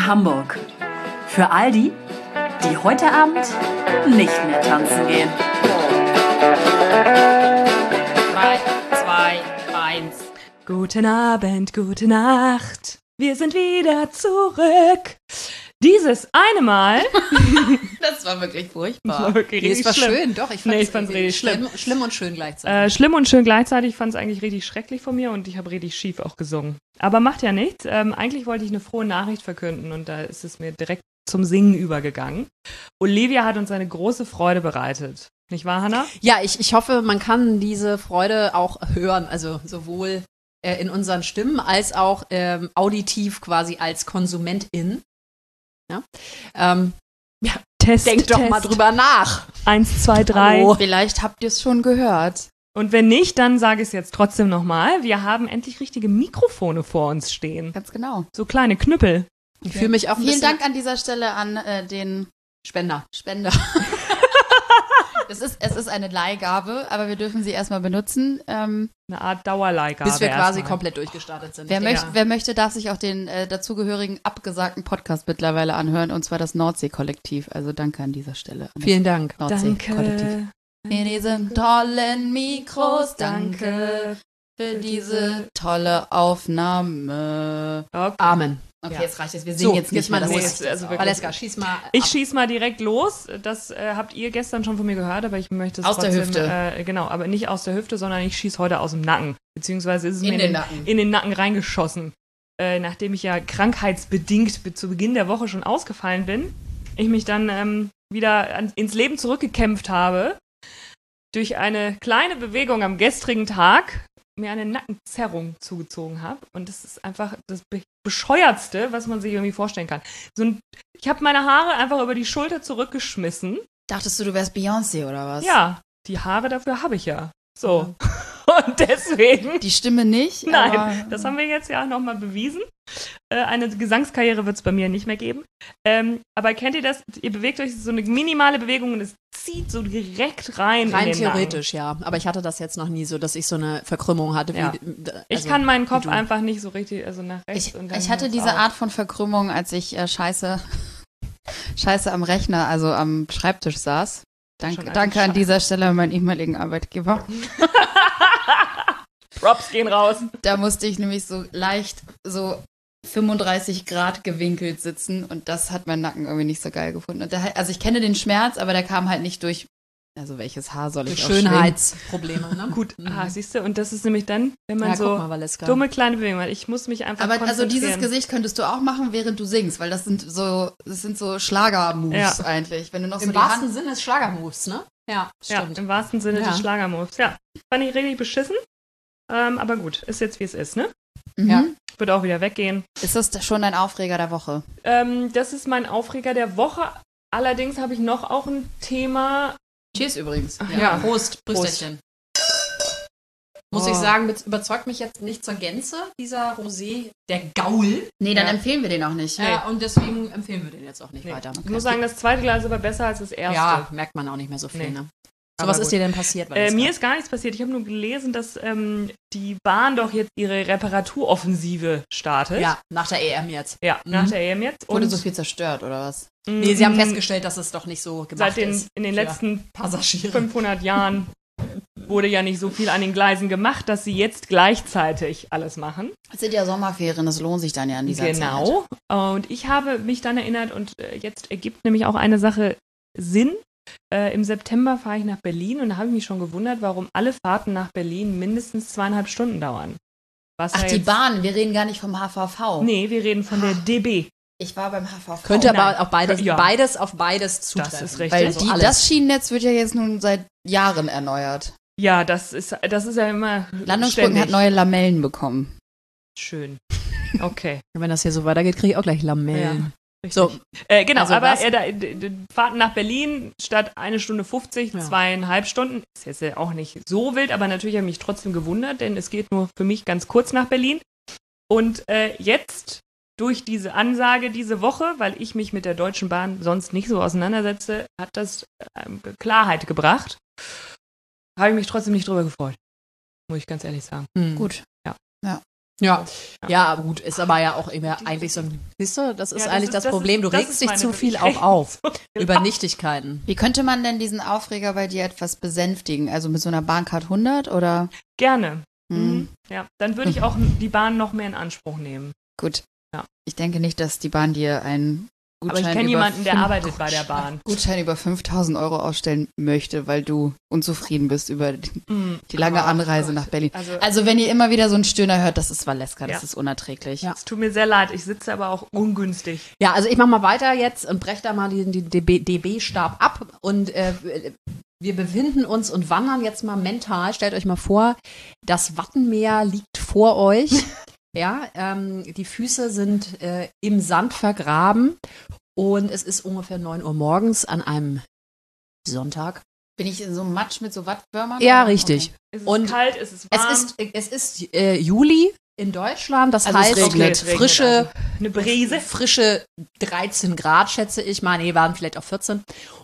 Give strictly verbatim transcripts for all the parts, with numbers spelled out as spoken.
Hamburg. Für all die, die heute Abend nicht mehr tanzen gehen. drei, zwei, eins. Guten Abend, gute Nacht. Wir sind wieder zurück. Dieses eine Mal. Das war wirklich furchtbar. Das war wirklich nee, richtig es war schlimm. schön, doch. Ich Nee, ich fand's richtig schlimm. schlimm. Schlimm und schön gleichzeitig. Äh, schlimm und schön gleichzeitig. Ich fand es eigentlich richtig schrecklich von mir und ich habe richtig schief auch gesungen. Aber macht ja nichts. Ähm, eigentlich wollte ich eine frohe Nachricht verkünden und da ist es mir direkt zum Singen übergegangen. Olivia hat uns eine große Freude bereitet. Nicht wahr, Hannah? Ja, ich, ich hoffe, man kann diese Freude auch hören. Also sowohl äh, in unseren Stimmen als auch ähm, auditiv quasi als Konsumentin. Ja. Ähm, ja. Test, Denkt Test. doch mal drüber nach. Eins, zwei, drei. Hallo. Vielleicht habt ihr es schon gehört. Und wenn nicht, dann sage ich es jetzt trotzdem nochmal. Wir haben endlich richtige Mikrofone vor uns stehen. Ganz genau. So kleine Knüppel. Ich fühle mich auch ein Vielen bisschen Dank an dieser Stelle an äh, den Spender. Spender. Es ist, es ist eine Leihgabe, aber wir dürfen sie erstmal benutzen. Ähm, Eine Art Dauerleihgabe. Bis wir quasi erstmal. komplett durchgestartet sind. wer, Ich möcht, denke, wer möchte, darf sich auch den äh, dazugehörigen abgesagten Podcast mittlerweile anhören, und zwar das Nordsee-Kollektiv. Also danke an dieser Stelle. An Vielen Dank. das Nordsee-Kollektiv. Danke. In diesen tollen Mikros, danke für diese tolle Aufnahme. Okay. Amen. Okay, Ja. jetzt reicht es. Wir singen So, jetzt jetzt nicht mal mehr. Das los. ist, Also wirklich. Valeska, schieß mal Ich ab. schieß mal direkt los. Das äh, habt ihr gestern schon von mir gehört, aber ich möchte es Aus der trotzdem, Hüfte. Äh, genau, aber nicht aus der Hüfte, sondern ich schieß heute aus dem Nacken. Beziehungsweise ist es In mir den in, Nacken. in den Nacken reingeschossen. Äh, nachdem ich ja krankheitsbedingt be- zu Beginn der Woche schon ausgefallen bin, ich mich dann ähm, wieder an, ins Leben zurückgekämpft habe, durch eine kleine Bewegung am gestrigen Tag mir eine Nackenzerrung zugezogen habe. Und das ist einfach das Be- Bescheuertste, was man sich irgendwie vorstellen kann. So ein, ich habe meine Haare einfach über die Schulter zurückgeschmissen. dachtest du, du wärst Beyoncé oder was? Ja, die Haare dafür habe ich ja. So. Und deswegen, Die Stimme nicht? nein, aber das haben wir jetzt ja nochmal bewiesen. Äh, eine Gesangskarriere wird es bei mir nicht mehr geben. Ähm, aber kennt ihr das? Ihr bewegt euch so eine minimale Bewegung und es zieht so direkt rein. Rein in den theoretisch, ja. Aber ich hatte das jetzt noch nie so, dass ich so eine Verkrümmung hatte. Wie, Ja. also, Ich kann meinen Kopf wie du. einfach nicht so richtig, also nach rechts. Ich, und dann ich hatte hört's diese auf. Art von Verkrümmung, als ich äh, scheiße, scheiße am Rechner, also am Schreibtisch saß. Schon Danke, ein danke an Scheiß. dieser Stelle an meinen ehemaligen Arbeitgeber. Props gehen raus. Da musste ich nämlich so leicht so fünfunddreißig Grad gewinkelt sitzen und das hat mein Nacken irgendwie nicht so geil gefunden. Und der, also ich kenne den Schmerz, aber der kam halt nicht durch, also welches Haar soll ich Durch auch schwingen? Schönheitsprobleme, ne? Gut, Mhm. ah, siehst du, und das ist nämlich dann, wenn man Ja, so guck mal, Valeska. dumme kleine Bewegungen hat. Ich muss mich einfach Aber also konzentrieren. dieses Gesicht könntest du auch machen, während du singst, weil das sind so, das sind so Schlager-Moves Ja. eigentlich. Wenn du noch so Im die wahrsten Hand, Sinne des Schlagermoves, ne? Ja, Ja, stimmt. im wahrsten Sinne Ja. des Schlagermoves. Ja, fand ich richtig beschissen. Ähm, aber gut, ist jetzt wie es ist, ne? mhm. Ja. Wird auch wieder weggehen. Ist das schon dein Aufreger der Woche? Ähm, das ist mein Aufreger der Woche. Allerdings habe ich noch auch ein Thema. Cheers übrigens. Ja. Prost, Prost. Prösterchen. Muss Oh. ich sagen, mit, überzeugt mich jetzt nicht zur Gänze, dieser Rosé, der Gaul. Nee, dann Ja. empfehlen wir den auch nicht. Ja, und deswegen empfehlen wir den jetzt auch nicht Nee. weiter. Ich muss sagen, das zweite Glas ist aber besser als das erste. Ja, merkt man auch nicht mehr so viel, Nee. ne? So, Aber was ist gut. dir denn passiert? Äh, Valeska? mir ist gar nichts passiert. Ich habe nur gelesen, dass ähm, die Bahn doch jetzt ihre Reparaturoffensive startet. Ja, nach der E M jetzt. Ja, Mhm. nach der E M jetzt. Wurde Und so viel zerstört, oder was? Nee, sie haben mm, festgestellt, dass es doch nicht so gemacht seit den, ist. in den für letzten Passagiere. fünfhundert Jahren wurde ja nicht so viel an den Gleisen gemacht, dass sie jetzt gleichzeitig alles machen. Es sind ja Sommerferien, das lohnt sich dann ja in dieser Zeit. Genau. Und ich habe mich dann erinnert und äh, jetzt ergibt nämlich auch eine Sache Sinn. Äh, Im September fahre ich nach Berlin und da habe ich mich schon gewundert, warum alle Fahrten nach Berlin mindestens zweieinhalb Stunden dauern. Was Ach, ja die jetzt- Bahn, wir reden gar nicht vom H V V. Nee, wir reden von der D B. Ich war beim H V V. Könnte Nein. aber auch beides, Ja. beides auf beides zutreffen. ist richtig. Weil Also die, alles. das Schienennetz wird ja jetzt nun seit Jahren erneuert. Ja, das ist, das ist ja immer Landungsbrücken ständig. hat neue Lamellen bekommen. Schön. Okay. Wenn das hier so weitergeht, kriege ich auch gleich Lamellen. Richtig. So, Äh, genau, Also aber was? äh, da, d- d- Fahrten nach Berlin statt eine Stunde fünfzig, Ja. zweieinhalb Stunden. Ist jetzt ja auch nicht so wild, aber natürlich habe ich mich trotzdem gewundert, denn es geht nur für mich ganz kurz nach Berlin. Und äh, jetzt durch diese Ansage diese Woche, weil ich mich mit der Deutschen Bahn sonst nicht so auseinandersetze, hat das ähm, Klarheit gebracht. Habe ich mich trotzdem nicht drüber gefreut. Muss ich ganz ehrlich sagen. hm. Gut. Ja. Ja. Ja, ja, gut, ist aber ja auch immer eigentlich so ein, siehst du, das ist Ja, das eigentlich ist- das das Problem, ist- du das regst ist dich meine zu viel Befriedigung. auch auf über Nichtigkeiten. Wie könnte man denn diesen Aufreger bei dir etwas besänftigen? Also mit so einer Bahncard hundert oder? Gerne. Hm, Mhm. Ja, dann würde ich auch die Bahn noch mehr in Anspruch nehmen. Gut. Ja. Ich denke nicht, dass die Bahn dir einen Aber Gutschein ich kenne über jemanden, der fünf- arbeitet bei der Bahn. Gutschein über fünftausend Euro ausstellen möchte, weil du unzufrieden bist über die, Mhm. die lange Oh Anreise Gott. nach Berlin. Also, Also wenn ihr immer wieder so einen Stöhner hört, das ist Valeska, das Ja. ist unerträglich. Ja. es tut mir sehr leid, ich sitze aber auch ungünstig. Ja, also ich mache mal weiter jetzt und breche da mal den, den D B-Stab ab und äh, wir befinden uns und wandern jetzt mal mental. Stellt euch mal vor, das Wattenmeer liegt vor euch. Ja, ähm, die Füße sind äh, im Sand vergraben und es ist ungefähr neun Uhr morgens an einem Sonntag. Bin ich in so einem Matsch mit so Wattwürmern? Ja, oder? richtig. Okay. Es ist Und kalt, es ist warm. Es ist, es ist äh, Juli in Deutschland, das Also es heißt regnet. Okay, es regnet frische, also. Eine Brise. frische dreizehn Grad, schätze ich mal. Nee, waren vielleicht auch vierzehn.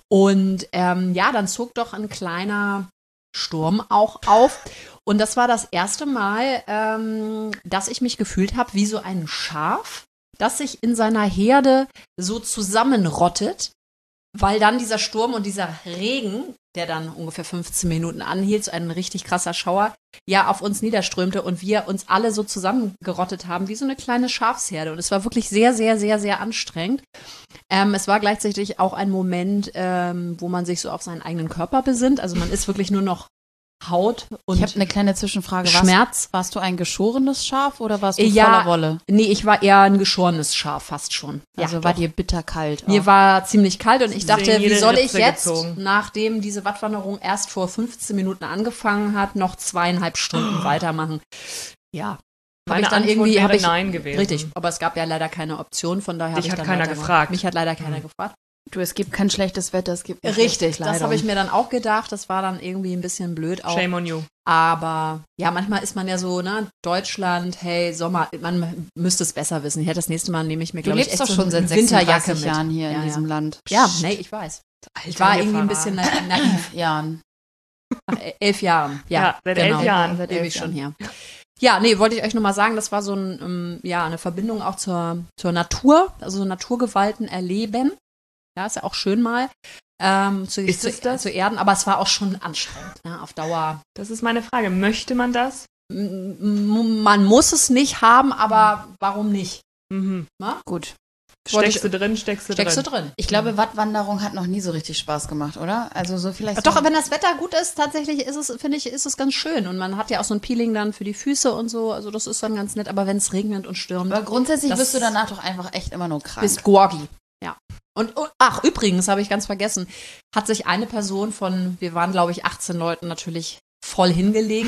Und ähm, ja, dann zog doch ein kleiner Sturm auch auf. Und das war das erste Mal, ähm, dass ich mich gefühlt habe wie so ein Schaf, das sich in seiner Herde so zusammenrottet, weil dann dieser Sturm und dieser Regen, der dann ungefähr fünfzehn Minuten anhielt, so ein richtig krasser Schauer, ja auf uns niederströmte und wir uns alle so zusammengerottet haben, wie so eine kleine Schafsherde. Und es war wirklich sehr, sehr, sehr, sehr anstrengend. Ähm, es war gleichzeitig auch ein Moment, ähm, wo man sich so auf seinen eigenen Körper besinnt. Also man ist wirklich nur noch Haut und Ich habe eine kleine Zwischenfrage. Warst, Schmerz. warst du ein geschorenes Schaf oder warst du Ja, voller Wolle? Nee, ich war eher ein geschorenes Schaf, fast schon. Also ja, war doch. dir bitterkalt. Mir auch. war ziemlich kalt und ich Sie dachte, sehen wie jede soll ich Ritze jetzt, gezogen. nachdem diese Wattwanderung erst vor fünfzehn Minuten angefangen hat, noch zweieinhalb Stunden weitermachen? Ja. Habe Meine ich dann Antwort irgendwie, wäre habe ich, nein gewesen. Richtig, aber es gab ja leider keine Option, von daher habe Dich ich hat dann keiner weitergemacht. gefragt. Mich hat leider keiner Mhm. gefragt. Du, es gibt kein schlechtes Wetter, es gibt nur Richtig, schlechte das habe Kleidung. ich mir dann auch gedacht, das war dann irgendwie ein bisschen blöd auch. Shame on you. Aber ja, manchmal ist man ja so, ne, Deutschland, hey, Sommer, man müsste es besser wissen. Ich hätte das nächste Mal nehme ich mir, Du glaube ich, lebst echt doch so schon eine seit Winterjacke sechsunddreißig mit. Jahren hier Ja, in ja. diesem Land. Ja, nee, ich weiß. Ich war irgendwie ein bisschen na naiv. Jahren. Nach e- elf Jahren. Ja, Ja, seit genau. elf Jahren. Seit elf ewig schon Jahren. hier. Ja, nee, wollte ich euch nur mal sagen, das war so ein, ähm, ja, eine Verbindung auch zur, zur Natur, also so Naturgewalten erleben. Ja, ist ja auch schön mal. Ähm, zu, Ist zu, es das? zu erden, aber es war auch schon anstrengend, ne, auf Dauer. Das ist meine Frage. Möchte man das? M- m- Man muss es nicht haben, aber warum nicht? Mhm. Gut. Wollte Steckst du drin, steckst du Steckst du drin. drin? Ich glaube, Wattwanderung hat noch nie so richtig Spaß gemacht, oder? Also so vielleicht. Doch, so wenn das Wetter gut ist, tatsächlich ist es, finde ich, ist es ganz schön. Und man hat ja auch so ein Peeling dann für die Füße und so. Also das ist dann ganz nett. Aber wenn es regnet und stürmt, Aber grundsätzlich Das- wirst du danach doch einfach echt immer nur krank. bist Gorgi. Ja. Und oh, ach, übrigens, habe ich ganz vergessen, hat sich eine Person von, wir waren, glaube ich, achtzehn Leuten natürlich voll hingelegt.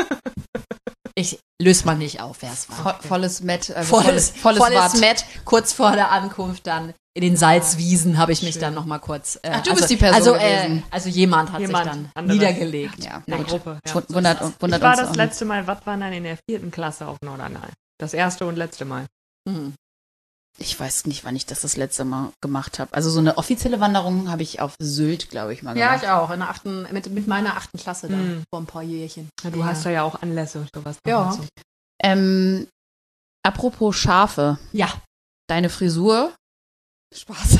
Ich löse mal nicht auf, wer es war. Vo volles Met, also Volles, volles, volles Watt. Met, kurz vor der Ankunft dann in den Salzwiesen habe ich mich dann noch mal kurz. Äh, Ach, du also, bist die Person also, gewesen. Äh, also jemand hat Jemand, sich dann anderes. niedergelegt. Ja, Eine gut. Gruppe. Ja. Wund- Wundert, wundert Ich war uns das auch letzte Mal Wattwandern in der vierten Klasse auf Norderney. Das erste und letzte Mal. Mhm. nicht. Ich weiß nicht, wann ich das das letzte Mal gemacht habe. Also so eine offizielle Wanderung habe ich auf Sylt, glaube ich, mal Ja, gemacht. ich auch. In der achten, mit, mit meiner achten Klasse da, Mhm. vor ein paar Jährchen. Ja, du hast da ja auch Anlässe und sowas. Ja. Also. Ähm, apropos Schafe. Ja. Deine Frisur. Spaß.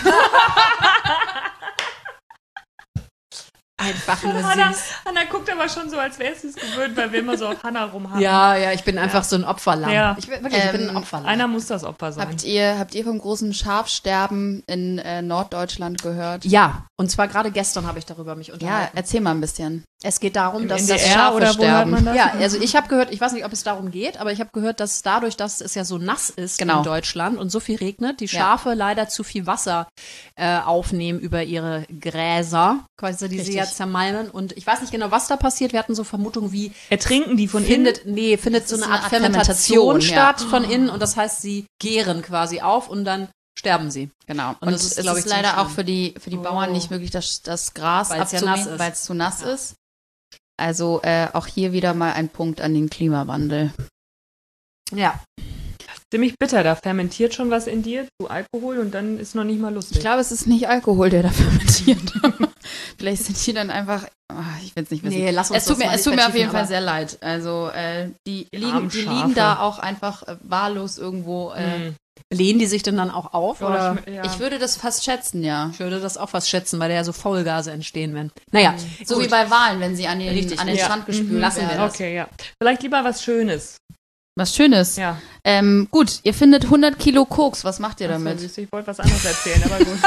Einfach nur Hanna, süß. Hanna guckt aber schon so, als wäre sie es gewöhnt, weil wir immer so auf Hanna rumhaben. Ja, ja, ich bin einfach so ein Opferlamm. Ja. Ich, bin- wirklich, ich bin ein Ähm, Opferlamm. Einer muss das Opfer sein. Habt ihr, habt ihr vom großen Schafsterben in äh, Norddeutschland gehört? Ja, und zwar gerade gestern habe ich darüber mich Ja, unterhalten. erzähl mal ein bisschen. Es geht darum, Im dass N das D R Schafe oder wo hört sterben. man das? Ja, also ich habe gehört, ich weiß nicht, ob es darum geht, aber ich habe gehört, dass dadurch, dass es ja so nass ist Genau. in Deutschland und so viel regnet, die Ja. Schafe leider zu viel Wasser äh, aufnehmen über ihre Gräser, quasi die sie Richtig. ja zermalmen. Und ich weiß nicht genau, was da passiert. Wir hatten so Vermutungen wie Ertrinken die von findet, nee, findet so ist eine so Art eine Art Fermentation, Fermentation, ja. statt von innen und das heißt, sie gären quasi auf und dann sterben sie. Genau. Und, Und das ist, es glaub ist ich, leider ziemlich auch für die, für die Oh. Bauern nicht möglich, das, das Gras Weil's ja abzumähen, nass ist. weil es zu nass Ja. ist. Also äh, auch hier wieder mal ein Punkt an den Klimawandel. Ja. Ziemlich bitter, da fermentiert schon was in dir zu Alkohol und dann ist noch nicht mal lustig. Ich glaube, es ist nicht Alkohol, der da fermentiert. Vielleicht sind die dann einfach, ah, ich ich will es nicht wissen. Nee, lass uns es tut das mir, mal es nicht tut mir auf vertiefen, jeden Fall aber- sehr leid. Also äh, die, Die liegen, armen die Schafe. liegen da auch einfach äh, wahllos irgendwo. Äh, Hm. Lehnen die sich denn dann auch auf? Ja, oder? ich, ja. Ich würde das fast schätzen, ja. Ich würde das auch fast schätzen, weil da ja so Faulgase entstehen werden. Naja, So gut. wie bei Wahlen, wenn sie an den, Richtig. an den Ja. Strand gespült Mhm. Lassen wir werden. das. Okay, ja. Vielleicht lieber was Schönes. Was Schönes. Ja. Ähm, gut, ihr findet hundert Kilo Koks. Was macht ihr Ach so, damit? siehst du, ich wollte was anderes erzählen, aber gut.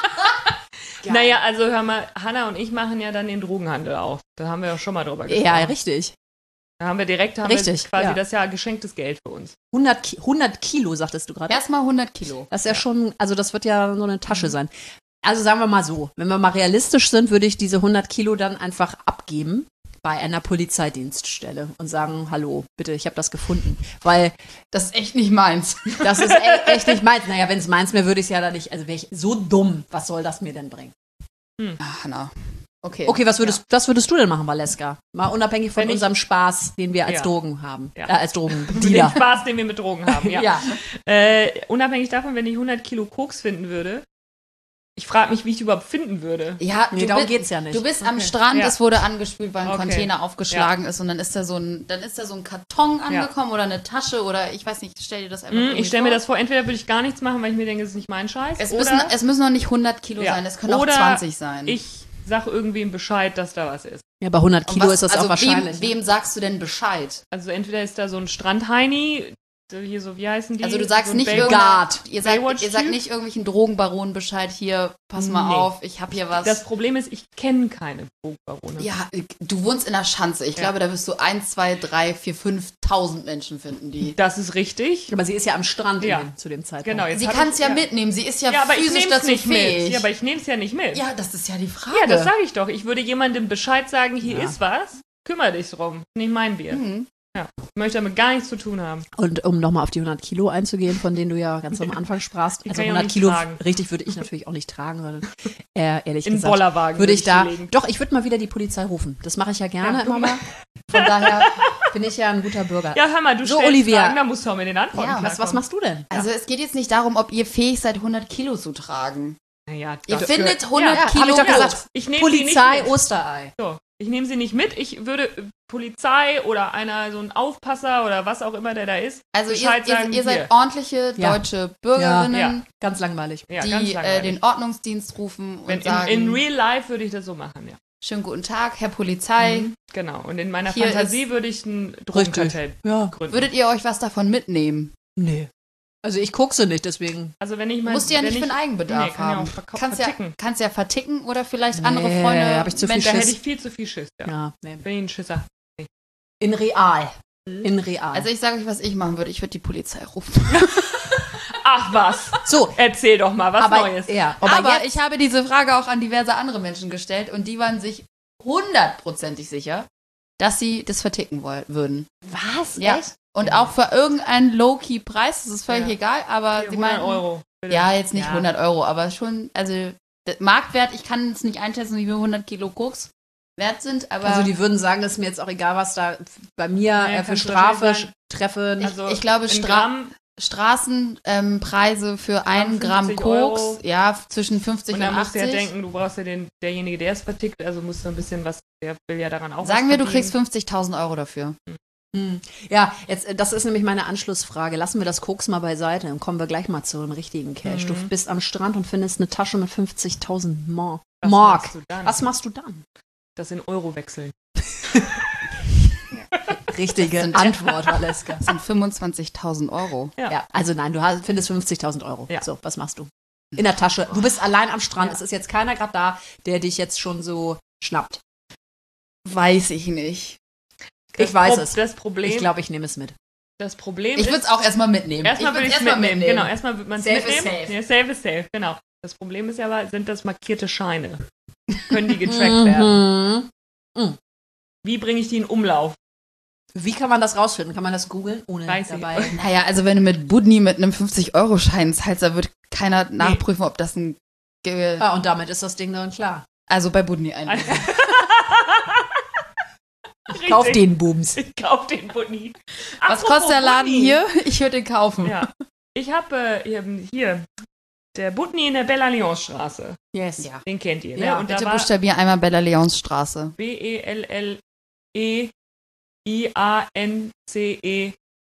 Naja, also hör mal, Hanna und ich machen ja dann den Drogenhandel auf. Da haben wir ja schon mal drüber gesprochen. Ja, richtig. Da haben wir direkt haben Richtig, wir quasi ja. das ja geschenktes Geld für uns. hundert, Ki- hundert Kilo, sagtest du gerade. Erstmal hundert Kilo. Das ist ja, schon, also das wird ja so eine Tasche sein. Also sagen wir mal so, wenn wir mal realistisch sind, würde ich diese hundert Kilo dann einfach abgeben bei einer Polizeidienststelle und sagen, hallo, bitte, ich habe das gefunden. Weil Das ist echt nicht meins. das ist e echt nicht meins. Naja, wenn es meins wäre, würde ich es ja dann nicht, also wäre ich so dumm, was soll das mir denn bringen? Ach, Hanna. Okay. Okay, was würdest, was würdest du denn machen, Valeska? Mal unabhängig von Wenn ich- unserem Spaß, den wir als Ja. Drogen haben. Ja. Äh, als Den Drogendealer. Spaß, den wir mit Drogen haben, ja. Ja. Äh, unabhängig davon, wenn ich hundert Kilo Koks finden würde, ich frage mich, wie ich die überhaupt finden würde. Ja, Nee, du darum bist- geht's ja nicht. Du bist am Okay. Strand, Ja. es wurde angespült, weil ein Okay. Container aufgeschlagen ist und dann ist da so ein, dann ist da so ein Karton angekommen oder eine Tasche oder ich weiß nicht, stell dir das einfach Hm, irgendwie ich stelle mir vor. das vor, entweder würde ich gar nichts machen, weil ich mir denke, es ist nicht mein Scheiß. Es oder müssen, es müssen noch nicht hundert Kilo Ja. sein, es können auch Oder zwanzig sein. ich sage irgendwem Bescheid, dass da was ist. Ja, bei hundert Und Kilo was- ist das also auch wahrscheinlich. Wem, wem sagst du denn Bescheid? Also entweder ist da so ein Strandheini, so hier so, wie heißen die? Also du sagst so ein nicht Bay- irgendeiner- Guard. ihr sagt, ihr Baywatch-Typ? sagt nicht irgendwelchen Drogenbaronen Bescheid, hier, pass mal Nee. auf, ich hab hier was. Das Problem ist, ich kenne keine Drogenbarone. ja, du wohnst in der Schanze. Ich Ja. glaube, da wirst du ein, zwei, drei, vier, fünftausend Menschen finden, die. Das ist richtig. Aber sie ist ja am Strand Ja. in dem, zu dem Zeitpunkt. Genau, jetzt Sie hab kann es ich- ja, mitnehmen, sie ist ja, Ja, aber ich physisch nehme es dazu nicht fähig. mit. Ja, aber ich nehme es ja nicht mit. Ja, das ist ja die Frage. Ja, das sage ich doch. Ich würde jemandem Bescheid sagen, hier Ja. ist was, kümmere dich drum. Nicht mein Bier. Mhm. Ja. Ich möchte damit gar nichts zu tun haben. Und um nochmal auf die hundert Kilo einzugehen, von denen du ja ganz am Anfang sprachst. Die Also kann ich auch hundert nicht Kilo, tragen. richtig, würde ich natürlich auch nicht tragen, sondern äh, ehrlich In den gesagt. Bollerwagen würde ich da, die legen. doch, ich würde mal wieder die Polizei rufen. Das mache ich ja gerne Ja, immer guck mal. Von daher bin ich ja ein guter Bürger. Ja, hör mal, du So, stellst Olivia. Fragen, da musst du auch mit den Antworten Ja, was, was klarkommen. machst du denn? Also es geht jetzt nicht darum, ob ihr fähig seid, hundert Kilo zu tragen. Naja, Ihr das findet gehört- hundert Ja, Kilo hab ich doch Koks. gesagt. Ich nehme Polizei, sie nicht mit. Osterei. So, ich nehme sie nicht mit. Ich würde äh, Polizei oder einer, so ein Aufpasser oder was auch immer der da ist, Also ihr, Bescheid ihr, sagen, ihr hier. seid ordentliche Ja. deutsche Bürgerinnen, Ja. Ganz langweilig. Ja, ganz die äh, langweilig. den Ordnungsdienst rufen und Wenn in, sagen, in real life würde ich das so machen, ja. schönen guten Tag, Herr Polizei. Mhm, genau. Und in meiner Hier Fantasie würde ich ein Richtig. Drogenkartell Ja. gründen. Würdet ihr euch was davon mitnehmen? Nee. Also ich kokse nicht, deswegen. also wenn ich Du mal, musst du ja wenn nicht für ich, einen Eigenbedarf Nee, kann ja haben. auch verkau- kannst, ja, verticken. kannst ja verticken oder vielleicht andere Nee, Freunde. hab ich zu viel Menschen- Da Schiss. hätte ich viel zu viel Schiss, ja. Ja, nee. Bin ich ein Schisser. In real. In real. Also ich sage euch, was ich machen würde. Ich würde die Polizei rufen. Ach was, so, erzähl doch mal was aber, Neues. ja, Aber, aber, jetzt, ich habe diese Frage auch an diverse andere Menschen gestellt und die waren sich hundertprozentig sicher, dass sie das verticken wollen, würden. was? Ja. Echt? Und auch für irgendeinen Low-Key-Preis, das ist völlig Ja. egal, aber Hier, sie hundert meinen, Euro. bitte. ja, jetzt nicht Ja. hundert Euro, aber schon, also der Marktwert, ich kann es nicht einschätzen, wie viel hundert Kilo Koks wert sind, aber Also die würden sagen, ist mir jetzt auch egal, was da bei mir Nee, äh, für kannst du Strafe wahrscheinlich treffe. Also ich glaube, in Stra Gramm Straßenpreise für ein Gramm fünfzig Koks, Euro. ja, zwischen fünfzig und und, dann musst du achtzig. ja denken, du brauchst ja den, derjenige, der es vertickt, also musst du ein bisschen was, der will ja daran auch Sagen was wir, du verdienen. kriegst fünfzigtausend Euro dafür. Hm. Ja, jetzt, äh, das ist nämlich meine Anschlussfrage. Lassen wir das Koks mal beiseite, dann kommen wir gleich mal zu dem richtigen Cash. Mhm. Du bist am Strand und findest eine Tasche mit fünfzigtausend Mark. Was Mark. machst du dann? Was machst du dann? Das in Euro wechseln. Richtige Das sind- Antwort, Valeska. Das sind fünfundzwanzigtausend Euro. Ja. Ja, also nein, du hast, findest fünfzigtausend Euro. Ja. So, was machst du? In der Tasche. Du bist allein am Strand. Ja. Es ist jetzt keiner gerade da, der dich jetzt schon so schnappt. Weiß ich nicht. Ich Das weiß Pro- es. Das Problem, Ich glaube, ich nehme es mit. das Problem Ich ist, würde es auch erstmal mitnehmen. erstmal würd's würde ich es erstmal mitnehmen. Genau, erstmal würde man es Safe is mitnehmen. safe. Ja, safe is safe, genau. Das Problem ist ja aber, sind das markierte Scheine? Können die getrackt werden? Mhm. Wie bringe ich die in Umlauf? Wie kann man das rausfinden? Kann man das googeln? Ohne Weiß ich. dabei. Naja, also wenn du mit Budni mit einem fünfzig-Euro-Schein zahlst, da wird keiner nachprüfen, ob das ein... Ge Ja, und damit ist das Ding dann klar. also bei Budni einlösen. Richtig. Kauf den Booms. Ich kauf den Bunny. Was Apropos kostet der Laden Bunny. hier? Ich würde den kaufen. Ja. Ich habe äh, hier, Der Butni in der Bella-Lyons-Straße. Yes. Ja. Den kennt ihr, ne? Ja, Und Bitte da war buchstabier einmal Bella-Lyons-Straße. B E L L E I A N C E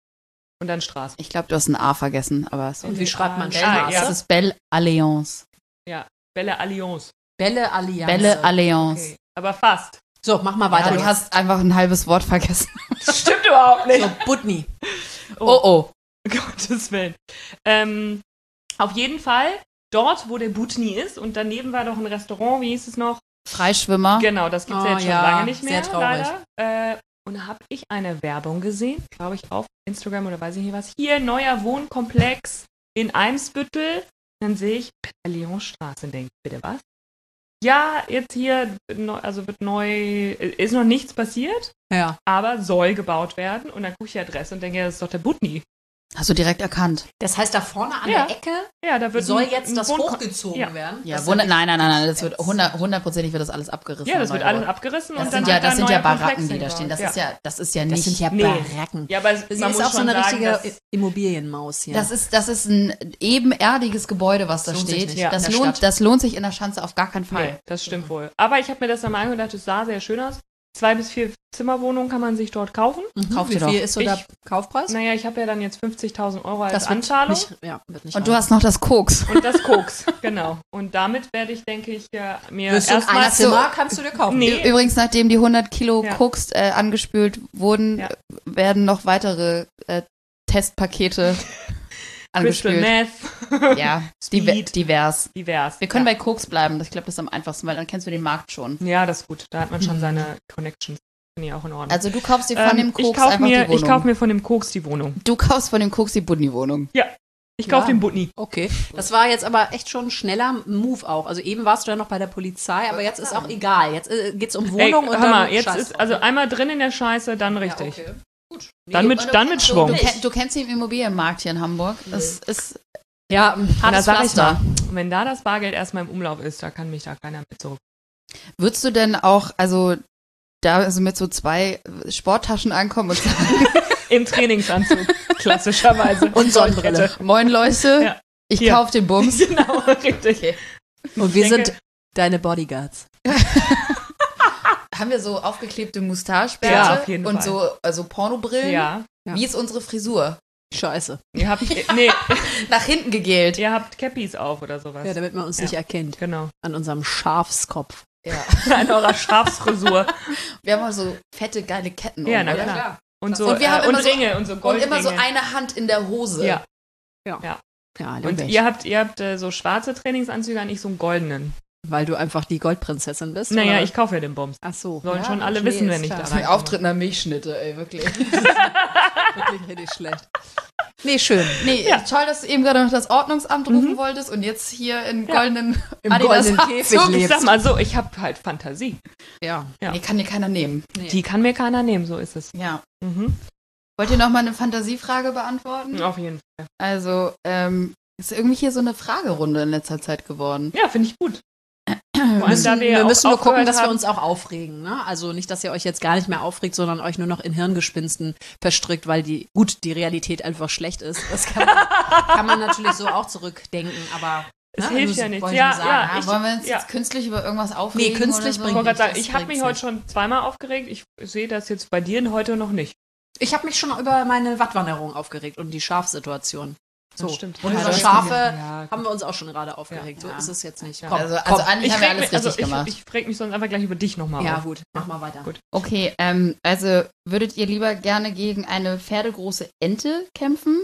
und dann Straße. Ich glaube, du hast ein A vergessen, aber so. Und wie schreibt man Ah, Straße? ja. Das ist Belle Alliance. Ja, Belle Alliance. Belle Allianz. Belle Alliance. Okay. Aber fast. So, mach mal Ja, weiter. du jetzt. hast einfach ein halbes Wort vergessen. Das stimmt überhaupt nicht. so, Butni. Oh, oh. Gottes Willen. Ähm, auf jeden Fall dort, wo der Butni ist und daneben war doch ein Restaurant, wie hieß es noch? Freischwimmer. Genau, das gibt es Oh, ja jetzt schon ja, lange nicht sehr mehr, traurig. leider. Äh, und da habe ich eine Werbung gesehen, glaube ich, auf Instagram oder weiß ich nicht was. Hier, neuer Wohnkomplex in Eimsbüttel. Dann sehe ich Lyonsstraße und denke, bitte was? Ja, jetzt hier, neu- also wird neu, ist noch nichts passiert, Ja. aber soll gebaut werden. Und dann gucke ich die Adresse und denke, das ist doch der Butni. Hast du direkt erkannt. Das heißt, da vorne an Ja. der Ecke Ja, da wird soll ein- jetzt ein das Wohnko- hochgezogen Ja. werden. Ja, Das wunder, ist nein, nein, nein, nein, das jetzt- wird hundert, hundertprozentig wird das alles abgerissen. Ja, das und wird neu alles gebaut. abgerissen Das und sind dann ja, wird da das ein sind ja neuer Komplex Baracken, die da hingebaut. stehen. Das ja. ist ja, das ist ja Das nicht. sind ja Nee. Baracken. Ja, aber Sie man ist muss auch so schon eine sagen, richtige dass, Immobilienmaus hier. Das ist, das ist ein ebenerdiges Gebäude, was da Lohnt sich steht. nicht Ja. das, in der lohnt, Stadt. das lohnt sich in der Schanze auf gar keinen Fall. nee, das stimmt wohl. Aber ich habe mir das dann mal angedacht, es sah sehr schön aus. Zwei bis vier Zimmerwohnungen kann man sich dort kaufen. Mhm. Kauf Wie dir doch. viel ist so der Ich- Kaufpreis? Naja, ich habe ja dann jetzt fünfzigtausend Euro als das wird Anzahlung. nicht, ja, wird nicht Und du reichen. hast noch das Koks. Und das Koks, genau. Und damit werde ich, denke ich, ja, mir Wirst du in erstmal... ein Zimmer kannst du dir kaufen. Nee. Übrigens, nachdem die hundert Kilo Ja. Koks äh, angespült wurden, Ja. äh, werden noch weitere äh, Testpakete Crystal angespült. Meth, Ja, Speed. diver- divers. divers. Wir können ja. bei Koks bleiben. Ich glaube, das ist am einfachsten, weil dann kennst du den Markt schon. Ja, das ist gut. Da hat man schon Mhm. seine Connections. Finde ich auch in Ordnung. Also du kaufst dir von Ähm, dem ich Koks kauf einfach mir, die Wohnung. Ich kaufe mir von dem Koks die Wohnung. du kaufst von dem Koks die Budni-Wohnung. Ich kaufe Ja. den Butni. Okay. Das war jetzt aber echt schon ein schneller Move auch. Also eben warst du ja noch bei der Polizei, aber jetzt ist auch egal. Jetzt äh, geht es um Wohnung Ey, und hör dann mal, jetzt Scheiß ist drauf. also einmal drin in der Scheiße, dann richtig. Ja, okay. Gut. Dann Nee, mit, Aber du dann mit kennst- Schwung. Du, kenn, du kennst den Immobilienmarkt hier in Hamburg. Das ist ja, Und da hartes sag ich Pflaster. mal, wenn da das Bargeld erstmal im Umlauf ist, da kann mich da keiner mit zurück. Würdest du denn auch, also da also mit so zwei Sporttaschen ankommen und sagen, Im Trainingsanzug, klassischerweise. Und Sonnenbrille. moin Leute, Ja. ich Hier. kauf den Bums. Genau, richtig. Und wir Ich denke- sind deine Bodyguards. Haben wir so aufgeklebte Moustache-Bärte Ja, auf jeden und Fall. so also Pornobrillen? Ja. Ja. Wie ist unsere Frisur? Scheiße. Ihr habt, nee, Nach hinten gegelt. ihr habt Cappies auf oder sowas. Ja, damit man uns Ja. nicht erkennt. Genau. An unserem Schafskopf. Ja. An eurer Schafsfrisur. Wir haben auch so fette, geile Ketten Ja, um, na oder? klar. Und so Und wir haben äh, und immer so- Ringe und so Und Goldringe. immer so eine Hand in der Hose. Ja. Ja, Und ihr habt, ihr habt äh, so schwarze Trainingsanzüge an, ich so einen goldenen. Weil du einfach die Goldprinzessin bist? Naja, oder? ich kaufe ja den Bums. Ach so. Sollen Ja, schon alle okay, wissen, ist wenn ich klar. da Das ist ein reinkomme. Auftritt nach Milchschnitte, ey, wirklich. Wirklich richtig schlecht. Nee, schön. Nee, Ja. toll, dass du eben gerade noch das Ordnungsamt rufen Mhm. wolltest und jetzt hier in Ja. goldenen Im Adidas goldenen Käfig Anzug. Ich lebst. sag mal so, ich habe halt Fantasie. Ja. Ja. Nee, kann dir keiner nehmen. Nee. Die kann mir keiner nehmen, so ist es. Ja. Mhm. Wollt ihr noch mal eine Fantasiefrage beantworten? Auf jeden Fall. Also, ähm, ist irgendwie hier so eine Fragerunde in letzter Zeit geworden. Ja, finde ich gut. Vor Wir allem, müssen, da wir, wir ja auch müssen nur gucken, aufgehört dass wir haben- uns auch aufregen. Ne? Also nicht, dass ihr euch jetzt gar nicht mehr aufregt, sondern euch nur noch in Hirngespinsten verstrickt, weil die, gut, die Realität einfach schlecht ist. Das kann man, kann man natürlich so auch zurückdenken, aber Es ne, hilft nur ja so nichts. wollte ich Ja, nur sagen. ja, Ah, ich- wollen wir uns ja. jetzt künstlich über irgendwas aufregen? Nee, künstlich oder so? Ich bringt wollte gerade sagen, das ich habe mich bringt's heute nicht. schon zweimal aufgeregt. Ich sehe das jetzt bei dir heute noch nicht. Ich habe mich schon über meine Wattwanderung aufgeregt und die Schafsituation. So. Das stimmt. Und Ja, über das Schafe stimmt. Ja, haben wir uns auch schon gerade aufgeregt. Ja. So ist es jetzt nicht. Ja. Komm, Also, komm. also eigentlich Ich haben wir reg alles mich, also richtig ich, gemacht. ich frag mich sonst einfach gleich über dich nochmal ja, auf. gut, mach mal weiter. Gut. Okay, ähm, also würdet ihr lieber gerne gegen eine pferdegroße Ente kämpfen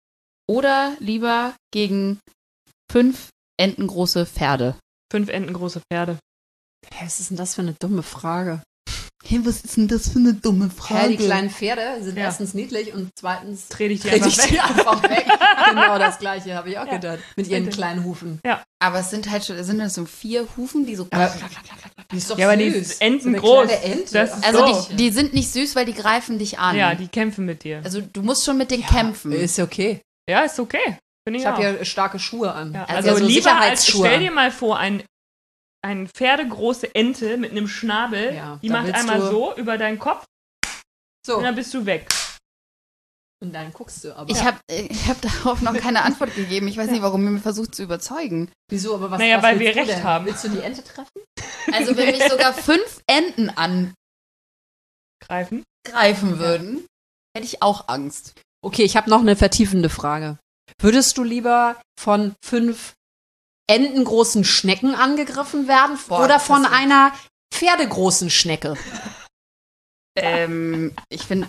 oder lieber gegen fünf entengroße Pferde? Fünf Enten, große Pferde. Hä, was ist denn das für eine dumme Frage? Hey, was ist denn das für eine dumme Ja, die kleinen Pferde sind Ja. erstens niedlich und zweitens Dreh dich die trete einfach ich weg. die einfach weg. Genau das gleiche habe ich auch Ja. gedacht. Mit ihren Richtig. kleinen Hufen. Aber es sind halt schon, sind das so vier Hufen, die so. Aber- Die ist doch Ja, aber die süß. Enten So eine groß. kleine Ente. Das ist Also so. die, die sind nicht süß, weil die greifen dich an. Ja, die kämpfen mit dir. Also du musst schon mit denen kämpfen. Ist okay. Ja, ist okay. Finde ich Ich habe auch. ja starke Schuhe an. Ja, Also also so lieber als, Sicherheitsschuhe stell an. dir mal vor, ein, ein pferdegroße Ente mit einem Schnabel, Ja, die da macht willst einmal du- so über deinen Kopf So, und dann bist du weg. Und dann guckst du aber. Ich habe ich hab darauf noch keine Antwort gegeben. Ich weiß nicht, warum ihr mich versucht zu überzeugen. Wieso, aber was Naja, was weil willst wir du recht denn? haben. Willst du die Ente treffen? Also wenn mich sogar fünf Enten angreifen Greifen? würden, hätte ich auch Angst. Okay, ich habe noch eine vertiefende Frage. Würdest du lieber von fünf entengroßen Schnecken angegriffen werden Boah, oder das von ist- einer pferdegroßen Schnecke? Ähm, ich finde,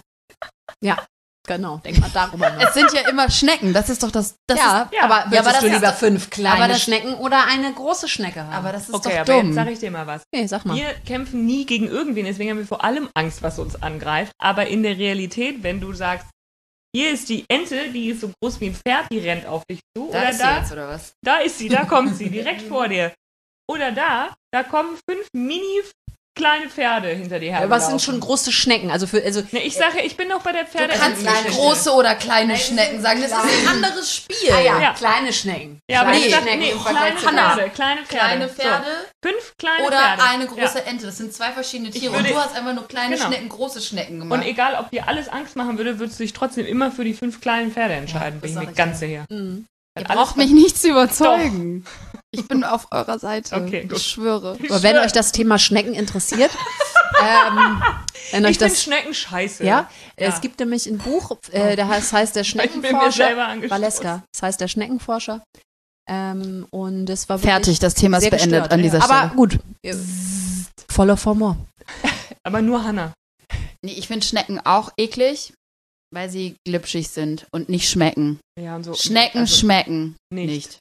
Genau, denk mal darüber nach. es sind ja immer Schnecken. Das ist doch das. das ja, ist, ja. aber Ja, würdest aber das du ist lieber doch- fünf kleine aber das- Schnecken oder eine große Schnecke haben? aber das ist Okay, doch aber dumm. jetzt sage ich dir mal was. nee, sag mal. Wir kämpfen nie gegen irgendwen, deswegen haben wir vor allem Angst, was uns angreift. Aber in der Realität, wenn du sagst, hier ist die Ente, die ist so groß wie ein Pferd, die rennt auf dich zu. da oder ist sie da, jetzt, oder was? da ist sie, da kommt sie, direkt vor dir. Oder da, da kommen fünf mini kleine Pferde hinter dir her. was sind schon große Schnecken? Also für also Ne, ich sage, ich bin noch bei der Pferde. Du kannst kleine nicht Schnecken. große oder kleine Nein, Schnecken sagen. Das ist ein anderes Spiel. ah, ja, Ja. kleine Schnecken. Ja, aber kleine ich sag, Schnecken nee, im Vergleich kleine zu Hanna. Pferde, kleine Pferde. Kleine Pferde So, fünf kleine oder Pferde. eine große Ja. Ente. Das sind zwei verschiedene Tiere. würde- Und du hast einfach nur kleine Genau. Schnecken, große Schnecken gemacht. Und egal, ob dir alles Angst machen würde, würdest du dich trotzdem immer für die fünf kleinen Pferde entscheiden, bin ich sag mir ich ganz sicher. Mhm. Ihr Alles, braucht mich nicht zu überzeugen. Ich bin auf eurer Seite. Okay, gut. Ich schwöre. Aber wenn euch das Thema Schnecken interessiert, ähm, wenn euch Ich finde das Schnecken scheiße. ja, Ja. es gibt nämlich ein Buch, äh, das heißt der Ich bin mir Schneckenforscher selber angestoßen. Valeska. Das heißt der Schneckenforscher. Ähm, und das war Fertig, das Thema ist sehr beendet gestört. an dieser Aber Stelle. gut, voller for more. Aber nur Hannah. Nee, ich finde Schnecken auch eklig, weil sie glitschig sind und nicht schmecken. Ja, und so. Schnecken also schmecken nicht. nicht.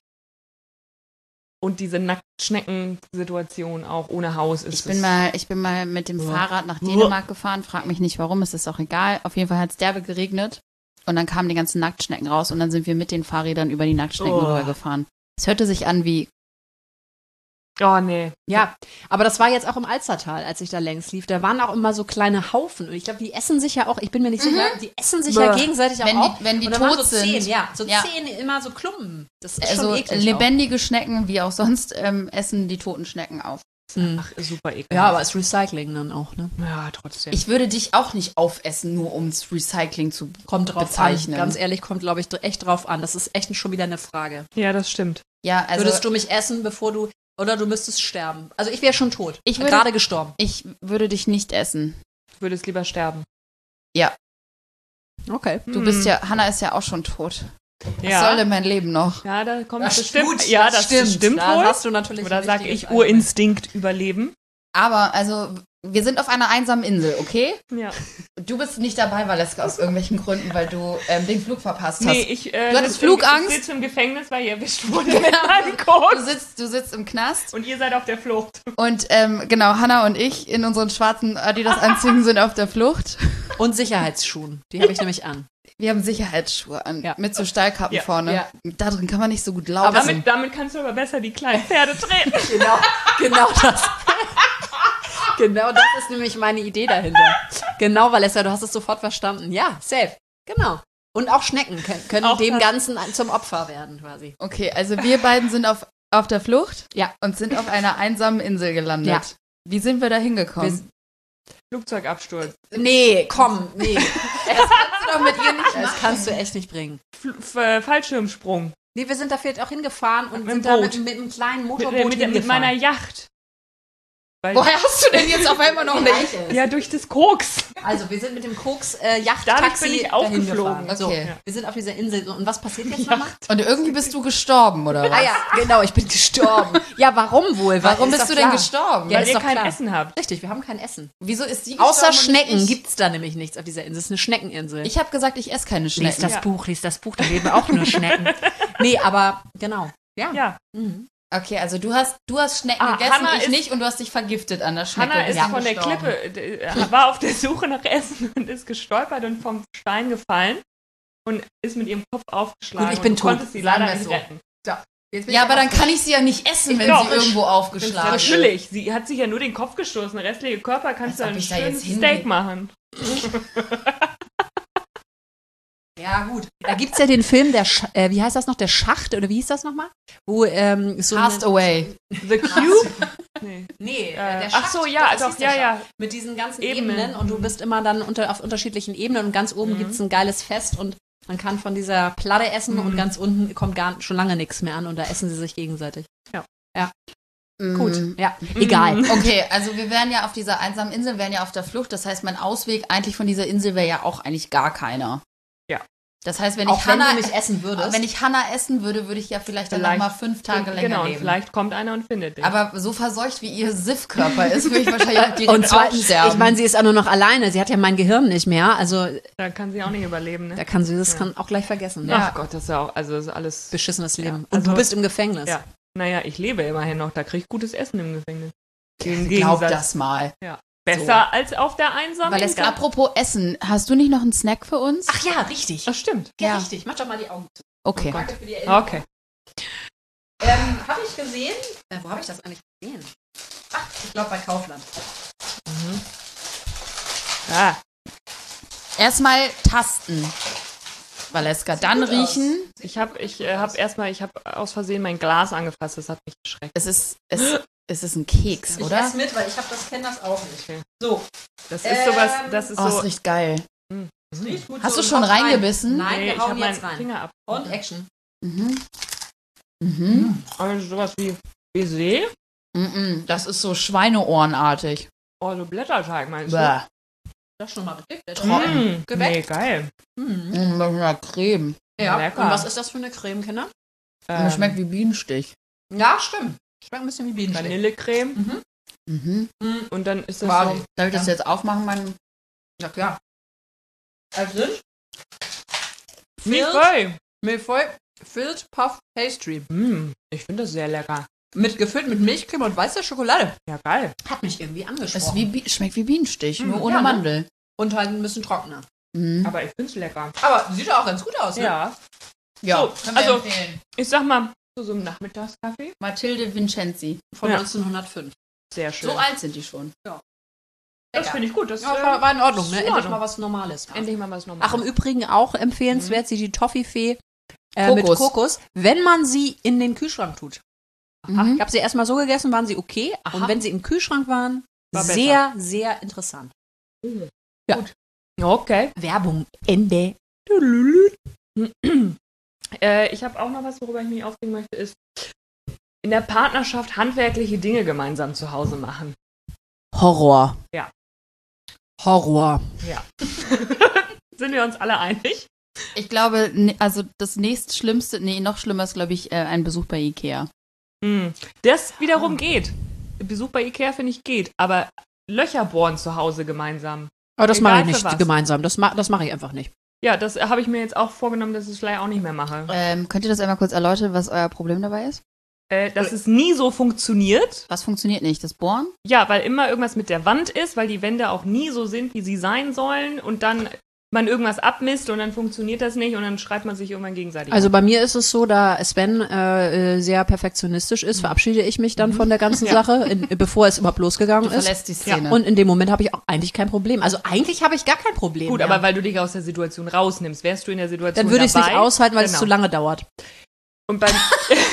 Und diese Nacktschnecken-Situation auch ohne Haus ist Ich bin es- mal, ich bin mal mit dem Uah. Fahrrad nach Uah. Dänemark gefahren, frag mich nicht warum, es ist auch egal. Auf jeden Fall hat es derbe geregnet und dann kamen die ganzen Nacktschnecken raus und dann sind wir mit den Fahrrädern über die Nacktschnecken Uah. rübergefahren. Es hörte sich an wie, Oh, nee. Ja, aber das war jetzt auch im Alstertal, als ich da längs lief. Da waren auch immer so kleine Haufen. Und ich glaube, die essen sich ja auch, ich bin mir nicht sicher, die essen sich ja Bäh. gegenseitig auch wenn die, auf. wenn die Und da waren tot so sind. Zehen, ja, so Ja. Zähne, immer so Klumpen. Das ist Also schon eklig. lebendige Schnecken, wie auch sonst, ähm, essen die toten Schnecken auf. Auch. Mhm. Ach, super ekelhaft. Ja, aber es ist Recycling dann auch, ne? Ja, trotzdem. Ich würde dich auch nicht aufessen, nur ums Recycling zu Kommt drauf bezeichnen. an. Ganz ehrlich, kommt, glaube ich, echt drauf an. Das ist echt schon wieder eine Frage. ja, das stimmt. Ja, also Würdest du mich essen, bevor du, oder du müsstest sterben? Also ich wäre schon tot. Ich würde- gerade gestorben. ich würde dich nicht essen. Du würdest lieber sterben. Okay. Du bist ja, Hannah ist ja auch schon tot. Was Ja. soll denn mein Leben noch? Ja, da kommt Das bestimmt. gut, ja, das das stimmt. stimmt, Da wohl. hast du natürlich Oder ein sag wichtiges ich Argument. Urinstinkt überleben? Aber, also, wir sind auf einer einsamen Insel, okay? Ja. Du bist nicht dabei, Valeska, aus irgendwelchen Gründen, weil du ähm, den Flug verpasst hast. Nee, ich, äh, Du hattest sitz im- Flugangst? Ich sitze im Gefängnis, weil ihr erwischt wurde mit meinem Code. Du sitzt, du sitzt im Knast Und ihr seid auf der Flucht. und ähm, genau, Hannah und ich in unseren schwarzen Adidas-Anzügen sind auf der Flucht. Und Sicherheitsschuhen. Die habe ich nämlich an. Wir haben Sicherheitsschuhe an, Ja. mit so Stahlkappen Ja, vorne. ja. Da drin kann man nicht so gut laufen. Aber damit, damit kannst du aber besser die kleinen Pferde treten. Genau, genau das. Genau das ist nämlich meine Idee dahinter. Genau, Valessa, du hast es sofort verstanden. Ja, safe. Genau. Und auch Schnecken können, können Auch dem das. Ganzen zum Opfer werden, quasi. Okay, also wir beiden sind auf, auf der Flucht Ja. und sind auf einer einsamen Insel gelandet. Ja. Wie sind wir da hingekommen? Flugzeugabsturz. Nee, komm, nee. Doch mit ihr nicht Das kannst du echt nicht bringen. Fl F äh, Fallschirmsprung. Nee, wir sind da vielleicht auch hingefahren und Mit sind dem da Boot. mit, mit einem kleinen Mit, Motorboot äh, mit, mit hingefahren. meiner Yacht. Weil, Woher hast du denn jetzt auf einmal noch eine... ja, durch das Koks. Also, wir sind mit dem Koks äh, Dadurch Yachttaxi bin ich dahin aufgeflogen. gefahren. So, Okay. wir sind auf dieser Insel. So, und was passiert jetzt nochmal? Und irgendwie bist du gestorben, oder was? Ah ja, genau, ich bin gestorben. Ja, warum wohl? Warum Ist bist doch du klar. denn gestorben? Ja, Weil ist ihr doch kein klar. Essen habt. Richtig, wir haben kein Essen. Wieso ist sie Außer gestorben und Schnecken ich? gibt's da nämlich nichts auf dieser Insel. Es ist eine Schneckeninsel. Ich habe gesagt, ich esse keine lies Schnecken. das Ja. Buch, lies das Buch, da leben auch nur Schnecken. Nee, aber genau. Ja. Ja, Mhm. Okay, also du hast, du hast Schnecken Ah, gegessen, Hannah ich ist- nicht und du hast dich vergiftet an der Schnecke. Hannah ist Ja. von der gestorben. Klippe, äh, war auf der Suche nach Essen und ist gestolpert und vom Stein gefallen und ist mit ihrem Kopf aufgeschlagen. Gut, ich bin und du tot. konntest sie Sagen leider wir nicht so. retten. Jetzt bin Ja, ich aber dann auch- kann ich sie ja nicht essen, wenn Doch, sie ich- irgendwo aufgeschlagen ist. Natürlich, sie hat sich ja nur den Kopf gestoßen. Der restliche Körper kannst Als du ob ein ich da schönes jetzt Steak hingehe. machen. Ja, gut. Da gibt es ja den Film, der Sch äh, wie heißt das noch? Der Schacht, oder wie hieß das nochmal? Wo, ähm, so Cast Away. The Cube? Nee. Nee, Äh, der ach Schacht. so, ja, das doch, hieß der ja, ja. Schacht. Mit diesen ganzen Ebenen. Ebenen. Und du bist immer dann unter, auf unterschiedlichen Ebenen und ganz oben Mhm. gibt es ein geiles Fest und man kann von dieser Platte essen Mhm. und ganz unten kommt gar schon lange nichts mehr an und da essen sie sich gegenseitig. Ja. Ja. Mhm. Gut. Ja. Egal. Okay, also wir wären ja auf dieser einsamen Insel, wären ja auf der Flucht. Das heißt, mein Ausweg eigentlich von dieser Insel wäre ja auch eigentlich gar keiner. Ja. Das heißt, wenn Auch ich wenn Hannah, du mich essen würdest. wenn ich Hannah essen würde, würde ich ja vielleicht dann noch Vielleicht. mal fünf Tage länger Genau, und leben. vielleicht kommt einer und findet dich. Aber so verseucht wie ihr Siff-Körper ist, würde ich wahrscheinlich auch direkt und zweitens, aufsterben. ich meine, sie ist auch nur noch alleine. Sie hat ja mein Gehirn nicht mehr. Also da kann sie auch nicht überleben, ne? da kann sie das Ja. kann auch gleich vergessen. Ne? Ja. Ach Gott, das ist ja auch, also das ist alles. Beschissenes Leben. Ja, Und also- du bist im Gefängnis. Ja. Naja, ich lebe immerhin noch, da krieg ich gutes Essen im Gefängnis. Im Glaub Gegensatz. das mal. Ja. Besser als auf der einsamen Weil es Insel. Apropos Essen, hast du nicht noch einen Snack für uns? Ach ja, richtig. Das stimmt. Ja, ja. richtig. Mach doch mal die Augen zu. Okay. Danke für die Erinnerung. Okay. Ähm, habe ich gesehen? Äh, wo habe ich das eigentlich gesehen? Ach, ich glaube bei Kaufland. Ah, Erstmal tasten, Valeska. Dann gut aus. riechen. ich habe ich, äh, hab erstmal, ich habe aus Versehen mein Glas angefasst, das hat mich erschreckt. Es ist, es, es ist ein Keks, Ich oder? esse mit, weil ich habe das kenne das auch nicht. Okay. So, Das ist sowas, Ähm, das ist Oh, es so. riecht geil. das riecht gut. Hast so du schon und haut rein. reingebissen? Nein, nee, wir ich hauen habe jetzt meinen rein. Finger ab. Und Action. Mhm. Mhm. Also sowas wie Baiser. Mhm. Das ist so Schweineohrenartig. Oh, so Blätterteig meinst du? Bäh. Das ist schon mal richtig. Der Trocken. Mm, Gebäck. nee, geil. Mhm. Mhm, das ist ja Creme. Ja, Lecker. und was ist das für eine Creme, Kinder? Ähm, Das schmeckt wie Bienenstich. Ja, stimmt. Schmeckt ein bisschen wie Bienenstich. Vanillecreme. Mhm. Und dann ist das Quasi. so. Soll ich das jetzt aufmachen, mein... Ja, klar. Es sind Milchvoll. Milchvoll Filled Puff Pastry. Mm, ich finde das sehr lecker. Mit, gefüllt mit Milchcreme und weißer Schokolade. Ja, geil. Hat mich irgendwie Es angesprochen. ist wie Bi schmeckt wie Bienenstich, nur Mhm, ohne ja, ne? Mandel. Und halt ein bisschen trockener. Mhm. Aber ich finde es lecker. Aber sieht auch ganz gut aus, ne? Ja. Ja, So, können wir also- empfehlen. Ich sag mal, zu so einem Nachmittagskaffee. Mathilde Vincenzi. Von Ja. neunzehnhundertfünf. Sehr schön. So alt sind die schon. das finde ich gut. Das, Ja, äh, war, war in Ordnung, ist ne? in Endlich Ordnung. mal was Normales. endlich mal was Normales. Ach, im Übrigen auch empfehlenswert, sie die Toffifee äh, mit Kokos. Kokos, wenn man sie in den Kühlschrank tut. Mhm. Ich habe sie erstmal so gegessen, waren sie okay. Aha. Und wenn sie im Kühlschrank waren, War besser. sehr, sehr interessant. Okay. Werbung, Ende. Äh, ich habe auch noch was, worüber ich mich aufregen möchte, ist in der Partnerschaft handwerkliche Dinge gemeinsam zu Hause machen. Horror. Ja. Horror. Ja. Sind wir uns alle einig? Ich glaube, ne- also das nächstschlimmste, nee, noch schlimmer ist, glaube ich, äh, ein Besuch bei Ikea. Hm. Das wiederum geht. Besuch bei Ikea, finde ich, geht. Aber Löcher bohren zu Hause gemeinsam. Aber das Egal mache ich für nicht was. gemeinsam. Das, ma das mache ich einfach nicht. Ja, das habe ich mir jetzt auch vorgenommen, dass ich es vielleicht auch nicht mehr mache. Ähm, könnt ihr das einmal kurz erläutern, was euer Problem dabei ist? Äh, dass es nie so funktioniert. Was funktioniert nicht? Das Bohren? Ja, weil immer irgendwas mit der Wand ist, weil die Wände auch nie so sind, wie sie sein sollen. Und dann man irgendwas abmisst und dann funktioniert das nicht und dann schreibt man sich irgendwann gegenseitig Also an. bei mir ist es so, da Sven äh, äh, sehr perfektionistisch ist, verabschiede ich mich dann von der ganzen Ja. Sache, in, bevor es überhaupt losgegangen Du ist. verlässt die Szene. Und in dem Moment habe ich auch eigentlich kein Problem. Also eigentlich habe ich gar kein Problem. Gut, mehr. aber weil du dich aus der Situation rausnimmst, wärst du in der Situation dann würde ich es nicht dabei? aushalten, weil es Genau. zu lange dauert. Und beim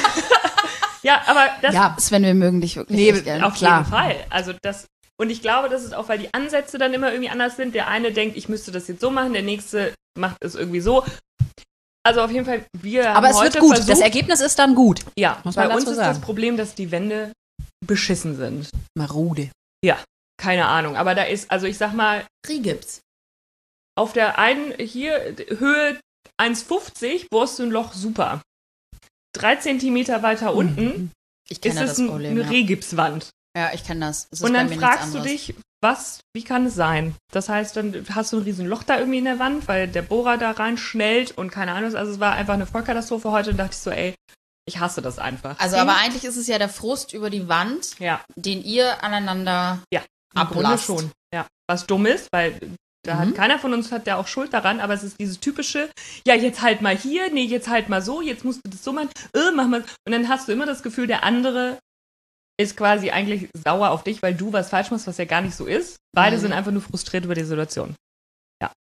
ja, aber das Ja, Sven, wir mögen dich wirklich Nee, echt gern. auf klar. jeden Fall. Also das und ich glaube, das ist auch, weil die Ansätze dann immer irgendwie anders sind. Der eine denkt, ich müsste das jetzt so machen, der nächste macht es irgendwie so. Also auf jeden Fall, wir aber haben es heute wird gut. versucht, Das Ergebnis ist dann gut. ja, muss man bei uns dazu ist das sagen. Problem, dass die Wände beschissen sind. Marode. Keine Ahnung, aber da ist, also ich sag mal, Rigipс. auf der einen hier Höhe eins fünfzig bohrst du ein Loch super. Drei Zentimeter weiter unten Ich ist kenne es das ein, Problem, eine ja. Regipswand. Ja, ich kenne das. Es ist Und bei dann mir fragst nichts du anderes. dich, was, wie kann es sein? Das heißt, dann hast du ein riesen Loch da irgendwie in der Wand, weil der Bohrer da rein schnellt und keine Ahnung. Also es war einfach eine Vollkatastrophe heute und dachte ich so, ey, ich hasse das einfach. Also, aber eigentlich ist es ja der Frust über die Wand, ja, den ihr aneinander ja, im Grunde ablasst. schon. Ja, was dumm ist, weil da Mhm. hat keiner von uns hat ja auch Schuld daran, aber es ist dieses typische, ja, jetzt halt mal hier, nee, jetzt halt mal so, jetzt musst du das so machen, äh, mach mal. Und dann hast du immer das Gefühl, der andere ist quasi eigentlich sauer auf dich, weil du was falsch machst, was ja gar nicht so ist. Beide Mhm. sind einfach nur frustriert über die Situation. Ja.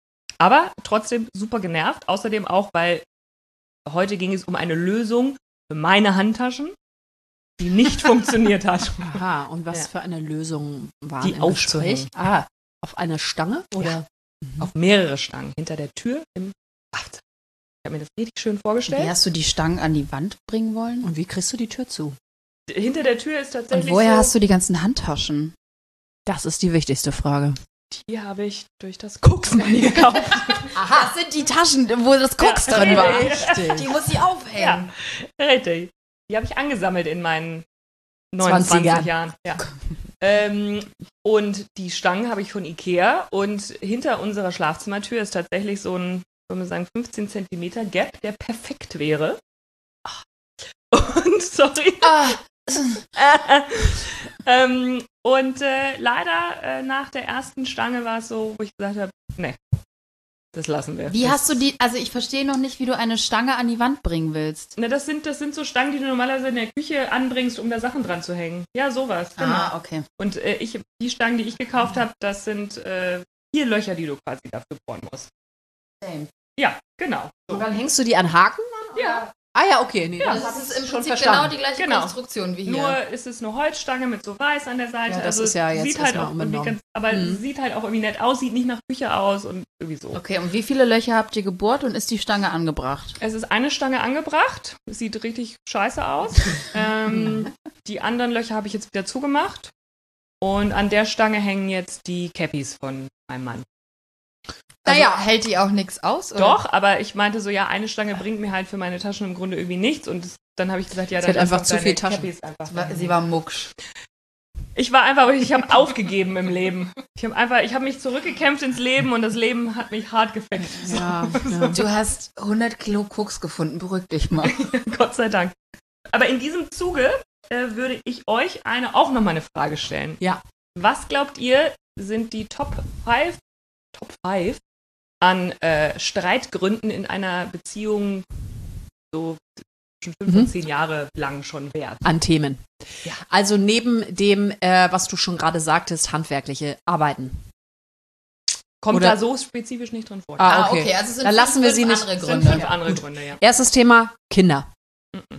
Aber trotzdem super genervt. Außerdem auch, weil heute ging es um eine Lösung für meine Handtaschen, die nicht funktioniert hat. Aha, und was Ja. für eine Lösung war Die im aufzuhängen. Gespräch? Ah, auf eine Stange? Oder? Ja. Auf mehrere Stangen hinter der Tür im Schlafzimmer. Ich habe mir das richtig schön Wie vorgestellt. hast du die Stangen an die Wand bringen wollen? Und wie kriegst du die Tür zu? Hinter der Tür ist tatsächlich Und woher so, hast du die ganzen Handtaschen? Das ist die wichtigste Frage. die habe ich durch das Koksmoney gekauft. Aha, das sind die Taschen, wo das Koks Ja, drin war. richtig. Die muss ich aufhängen. Ja, richtig. Die habe ich angesammelt in meinen zwanzigern. neunundzwanzig Jahren. Ja. ähm, und die Stangen habe ich von Ikea und hinter unserer Schlafzimmertür ist tatsächlich so ein, würde man sagen, fünfzehn Zentimeter Gap, der perfekt wäre. Und, sorry. Ah, ähm, und äh, leider äh, nach der ersten Stange war es so, wo ich gesagt habe, nee, das lassen wir. wie das, hast du die, also ich verstehe noch nicht, wie du eine Stange an die Wand bringen willst. Na, das sind, das sind so Stangen, die du normalerweise in der Küche anbringst, um da Sachen dran zu hängen. Ja, sowas, genau. Ah, okay. Und äh, ich, die Stangen, die ich gekauft habe, das sind äh, vier Löcher, die du quasi dafür bohren musst. Same. Ja, genau. Und dann hängst du die an Haken? Ja, Ah ja, okay. Nee, Ja, das Das ist im schon Prinzip verstanden. genau die gleiche Genau. Konstruktion wie hier. nur ist es eine Holzstange mit so weiß an der Seite. Ja, das also ist ja jetzt sieht halt erstmal auch irgendwie unbenommen. ganz, aber Mhm. sieht halt auch irgendwie nett aus, sieht nicht nach Küche aus und irgendwie so. Okay, und wie viele Löcher habt ihr gebohrt und ist die Stange angebracht? Es ist eine Stange angebracht, sieht richtig scheiße aus. ähm, die anderen Löcher habe ich jetzt wieder zugemacht. Und an der Stange hängen jetzt die Cappies von meinem Mann. Also Naja. hält die auch nichts aus? Oder? Doch, aber ich meinte so, ja, eine Stange bringt mir halt für meine Taschen im Grunde irgendwie nichts. Und das, dann habe ich gesagt, ja, Sie dann hat einfach lass zu doch viel deine Taschen. Cappies einfach Sie war, da sie war mucksch. Ich war einfach, ich habe aufgegeben im Leben. Ich habe einfach, ich habe mich zurückgekämpft ins Leben und das Leben hat mich hart gefickt. Ja, ja. Du hast hundert Kilo Koks gefunden, beruhig dich mal. Gott sei Dank. Aber in diesem Zuge äh, würde ich euch eine auch nochmal eine Frage stellen. Ja. Was glaubt ihr, sind die Top fünf Top fünf an äh, Streitgründen in einer Beziehung so schon fünf Mhm. und zehn Jahre lang schon wert? An Themen. Ja. Also neben dem, äh, was du schon gerade sagtest, handwerkliche Arbeiten. Kommt Oder- da so spezifisch nicht drin vor. Ah, okay. also es sind Dann lassen wir fünf sie nicht- andere Das sind Gründe. fünf andere Gründe, ja. Erstes Thema, Kinder. Mhm.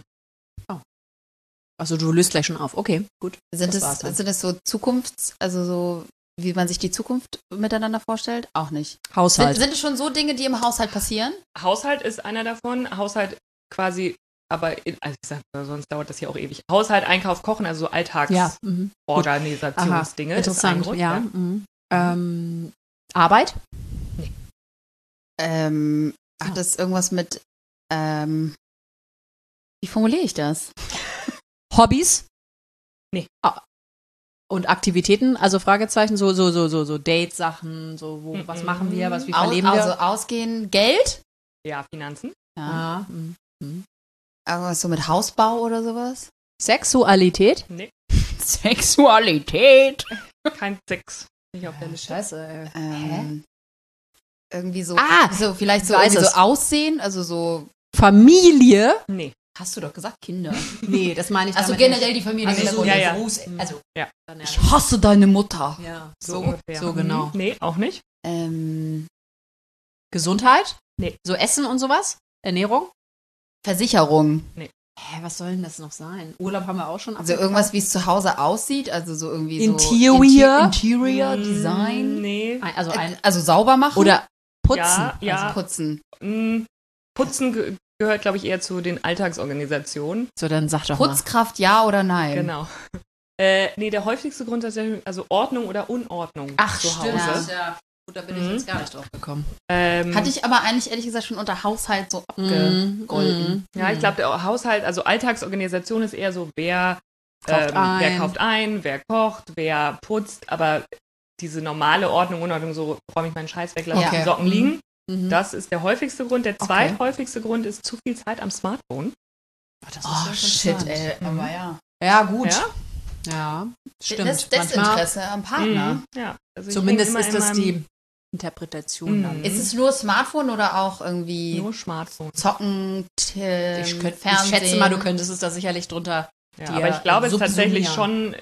Also du löst gleich schon auf. Okay, gut. Sind Das es, war's dann. sind es so Zukunfts-, also so, wie man sich die Zukunft miteinander vorstellt? Auch nicht. Sind, Haushalt. sind es schon so Dinge, die im Haushalt passieren? Haushalt ist einer davon. Haushalt quasi, aber in, also ich sag, sonst dauert das hier auch ewig. Haushalt, Einkauf, Kochen, also so ja. Mhm. Aha, Alltagsorganisationsdinge. ist ein interessant. Grund, Ja. Mhm. Ähm, Arbeit? Ähm, hat Ja. das irgendwas mit, ähm, wie formuliere ich das? Hobbys? Nee. Ah. Und Aktivitäten? Also Fragezeichen, so, so, so, so, so Date-Sachen, so, wo, Mhm. was machen wir, was, wie Au- verleben wir? Also ausgehen, Geld? Ja, Finanzen. Ja. Ah, mhm. Mhm. Irgendwas so mit Hausbau oder sowas? Sexualität? Nee, Sexualität. kein Sex. Nicht auf der Liste. Scheiße, ey. Ähm, irgendwie so, Ah, so vielleicht so, weiß irgendwie so es. Aussehen, also so, Familie? Nee. hast du doch gesagt, Kinder. Nee, das meine ich Also damit generell nicht. die Familie. Also so Ja, eine ja. Groß- also, Ja. dann Ich hasse deine Mutter. ja, So, so, ungefähr. so genau. Mhm. Nee, auch nicht. Ähm, Gesundheit? Nee. So Essen und sowas? Ernährung? Versicherung. Hä, was soll denn das noch sein? Urlaub haben wir auch schon. Also abgekauft. irgendwas, wie es zu Hause aussieht, also so irgendwie Interior? so Inti- Interior Mm, Design. Nee. Ein- Also ein, Also sauber machen oder putzen. Ja, ja. Also putzen. Mm, Putzen ge gehört, glaube ich, eher zu den Alltagsorganisationen. So, dann sag doch mal. Putzkraft ja oder nein? Genau. Äh, nee, der häufigste Grund tatsächlich, also Ordnung oder Unordnung Ach, zu stimmt. Hause. Ja. Gut, da bin Mhm. ich jetzt gar nicht drauf gekommen. Ähm, Hatte ich aber eigentlich ehrlich gesagt schon unter Haushalt so Mhm. abgegolten. Ja, ich glaube, der Haushalt, also Alltagsorganisation ist eher so, wer Kauft ähm, ein. wer kauft ein, wer kocht, wer putzt, aber diese normale Ordnung, Unordnung, so räume ich meinen Scheiß weg, lasse Ja. die Socken Mhm. liegen, Mhm. das ist der häufigste Grund. Der Okay. zweithäufigste Grund ist zu viel Zeit am Smartphone. Ach, das Oh, ja shit, interessant. ey. Mhm. Aber ja. Ja, gut. Ja? Ja, stimmt. Das Manchmal, Desinteresse am Partner. Mhm. Ja. Also ich zumindest hänge immer ist in das meinem- die Interpretation dann. Mhm. Ist es nur Smartphone oder auch irgendwie nur Smartphone. Zocken, t- Ich, könnt, ich Fernsehen? schätze mal, du könntest es da sicherlich drunter Ja, Die aber ja ich glaube, es ist tatsächlich subsumieren. schon äh,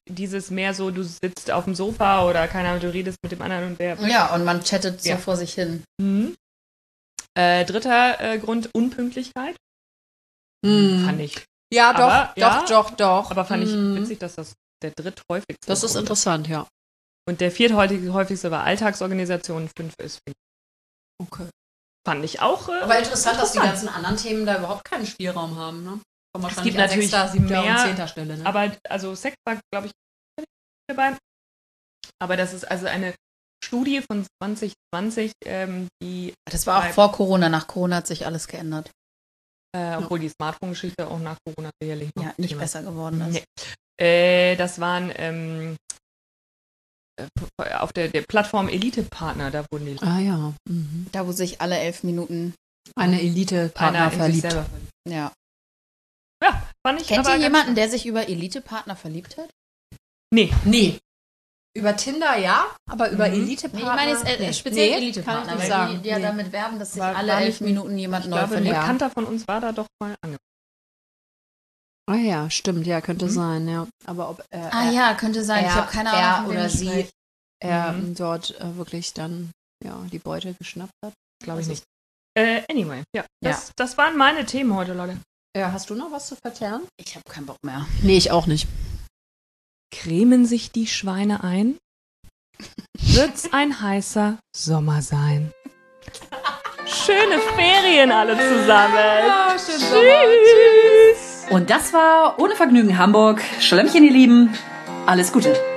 dieses mehr so, du sitzt auf dem Sofa oder keine Ahnung, du redest mit dem anderen und der... Ja, und man chattet Ja. so vor sich hin. Mhm. Äh, dritter äh, Grund, Unpünktlichkeit. Hm. Fand ich. Ja, doch, Aber, doch, ja, doch, doch. Aber fand ich Hm. witzig, dass das der dritthäufigste Das ist Grund interessant, ja. Und der vierthäufigste war Alltagsorganisation, fünf ist Okay. fand ich auch. Äh, Aber interessant, dass die ganzen anderen Themen da überhaupt keinen Spielraum haben, ne? Kommen wahrscheinlich gibt an natürlich sechster, siebter mehr, und zehnter Stelle, ne? Aber also Sex war, glaube ich, dabei. Aber das ist also eine Studie von zwanzig zwanzig, ähm, die, Das war auch vor Corona. Nach Corona hat sich alles geändert. äh, obwohl die Smartphone-Geschichte auch nach Corona sicherlich noch Ja, nicht Thema besser geworden ist. Nee. Äh, das waren ähm, äh, auf der, der Plattform Elite-Partner, da wurden die Ah ja. Mhm. Da, wo sich alle elf Minuten, Eine Elite-Partner einer in sich verliebt. selber. ja. Ja, fand ich Kennt aber ihr ganz jemanden, der sich über Elite-Partner verliebt hat? Nee, Nee. Über Tinder ja, aber über Mhm. Elite-Partner. Nee, ich meine jetzt äh, nee. speziell Nee, Elite-Partner, kann ich nicht weil sagen. die, die ja Nee. damit werben, dass sich War- alle war elf nicht- Minuten jemand ich neu glaube, ein verliebt. Bekannter von uns war da doch mal ange. Ah ja, stimmt, ja, könnte Mhm. sein, ja. Aber ob äh, Ah er, ja, könnte sein. er, ich habe keine er Ahnung, von wem oder ich sie spreche. er Mhm. dort äh, wirklich dann ja die Beute geschnappt hat. Glaube ich Also- nicht. Äh, anyway, ja. Ja. Das, das waren meine Themen heute, Leute. Ja, hast du noch was zu verkehren? Ich habe keinen Bock mehr. Nee, ich auch nicht. Cremen sich die Schweine ein? Wird's ein heißer Sommer sein? Schöne Ferien alle zusammen. Tschüss. Und das war Ohne Vergnügen Hamburg. Schlemmchen, ihr Lieben. Alles Gute.